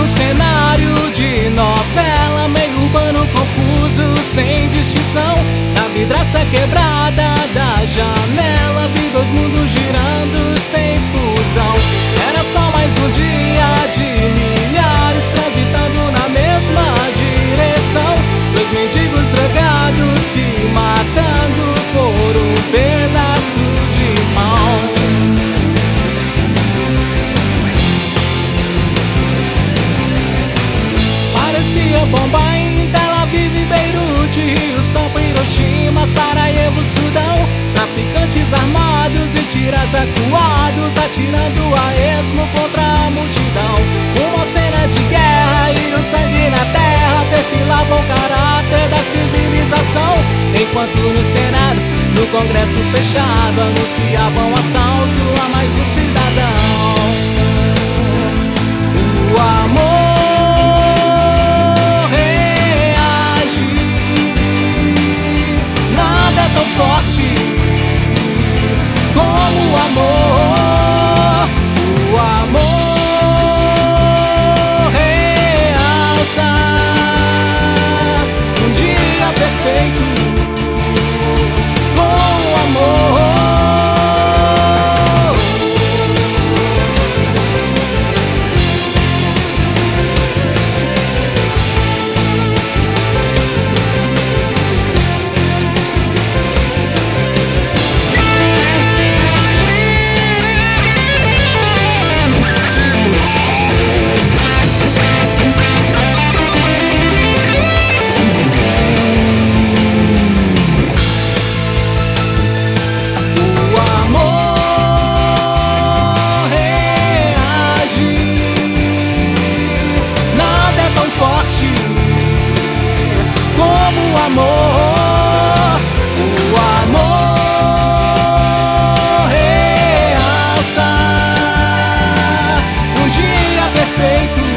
no cenário de novela, meio urbano, confuso, sem distinção. Na vidraça quebrada da janela, vi dois mundos girando sem fusão. Era só mais um dia de milhares transitando na mesma direção. Dois mendigos drogados se matando por um pedaço de mão. Parecia Bombaim, Tel Aviv, Beirute, Rio, São Paulo, Hiroshima, Sarajevo, Sudão. Traficantes armados e tiras acuados, atirando a esmo contra a multidão. Uma cena de guerra e o sangue na terra perfilavam o caráter da civilização. Enquanto no Senado, no Congresso fechado, anunciavam assalto a mais um cidadão. O amor forte como o amor. O amor realça um dia perfeito com o amor. Forte como o amor. O amor realça um dia perfeito